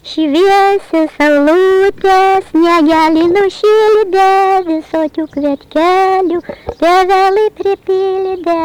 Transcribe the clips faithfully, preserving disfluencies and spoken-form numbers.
Šviesi saulutė, sniegelį nušildė, visokių kvietkelių tėveliai pripildė.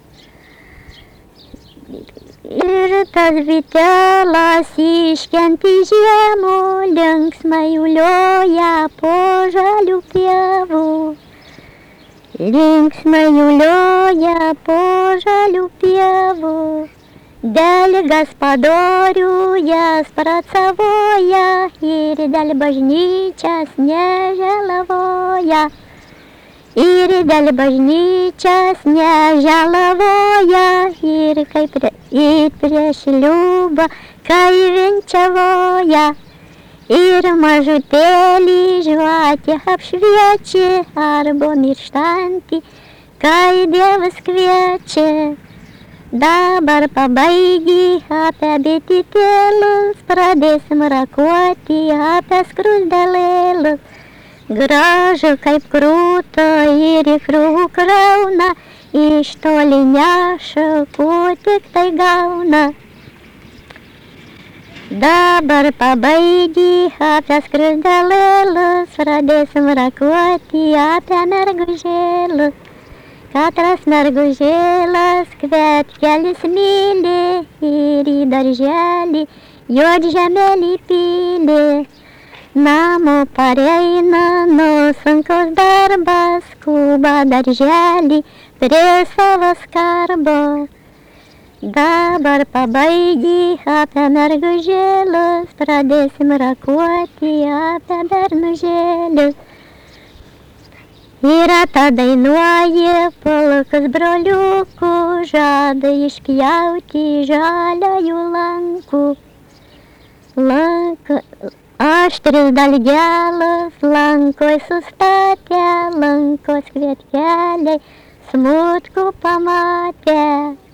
Ir tas bitelas iškenti žiemų, linksmai ulioja po žalių pievų. Linksmai ulioja po žalių pievų. Dėl gaspadorių jas pracavoja ir dėl bažnyčias nežalavoja. Ir dėl bažnyčias nežalavoja ir kaip prie, ir prieš liubą, kai vinčiavoja. Ir mažutėlį žvakė apšviečia arba mirštantį, kai Dievas kviečia. Dabar pabaigi apie bititėlus, pradėsim rakuoti apie skruzdėlėlus. Gražu kaip krūto ir ikrų krauna, iš toli neša, ko tik tai gauna. Dabar pabaigi apie skruzdėlėlus, pradėsim rakuoti apie mergužėlus. Katras mergužėlas kvietkelis myli ir į darželį juodžemelį pili. Namo pareina nuo sunkaus darbas, skuba darželį prie savo skarbo. Dabar pabaigi apie mergužėlus, pradėsim rakuoti apie bernužėlius. Ir atadainuoja pulkas broliukų, žada išpjauti žaliųjų lankų. Lanko, aštris dalgelas, lankoj sustatė, lankos kvietkeliai smutkų pamatė.